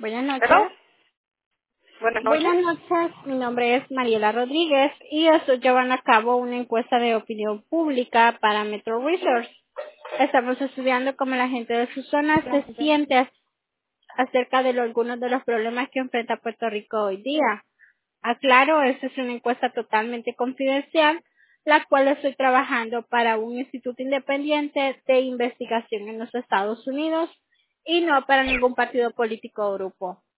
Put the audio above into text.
Buenas ¿Hello? noches. Buenas noches. Buenas noches, mi nombre es Mariela Rodríguez y estoy llevando a cabo una encuesta de opinión pública para Metro Research. Estamos estudiando cómo la gente de su zona se siente acerca de algunos de los problemas que enfrenta Puerto Rico hoy día. Aclaro, esta es una encuesta totalmente confidencial, la cual estoy trabajando para un instituto independiente de investigación en los Estados Unidos y no para ningún partido político o grupo.